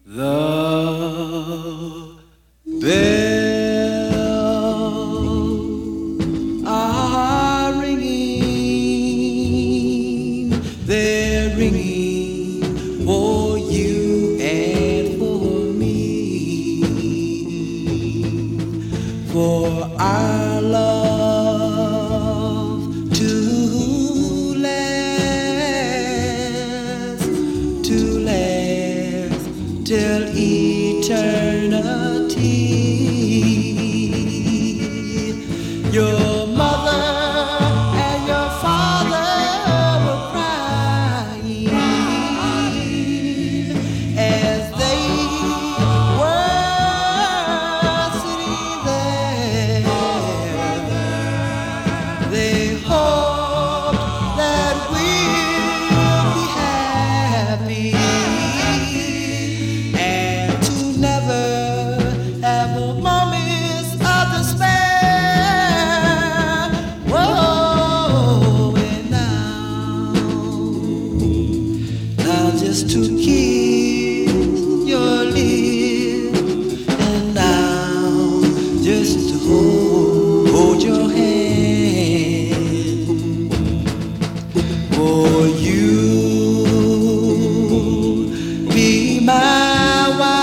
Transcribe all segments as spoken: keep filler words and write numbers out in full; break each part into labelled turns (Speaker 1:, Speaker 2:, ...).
Speaker 1: The bells are ringing, they're ringing for you and for me, for our love to last, to last till eternity. Your mother and your father were crying as they were sitting there. They hoped that we'll be happy and to never have a moment of despair. Whoa, and now, now just to kiss your lips, and now just to hold, hold your hand. For you be my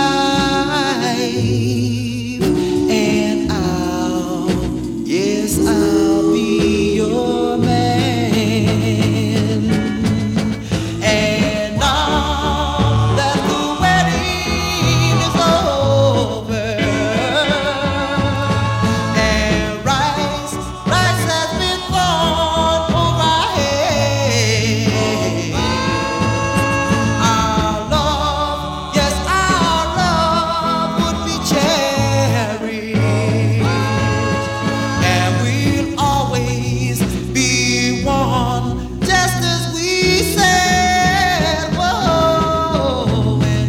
Speaker 1: wife, and I'll, yes, I'll be your man. And now that the wedding is over and rice, rice has been thrown over our heads, our love, yes, our love would be cherished, and we'll always be one, just as we said. Whoa, and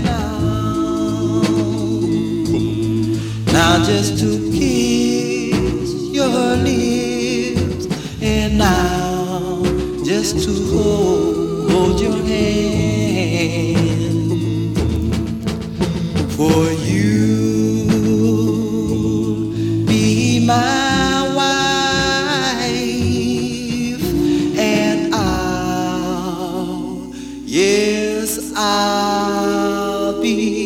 Speaker 1: now, now just to kiss your lips, and now just to hold, hold your hand. For you be my wife, and I'll, yes, I'll be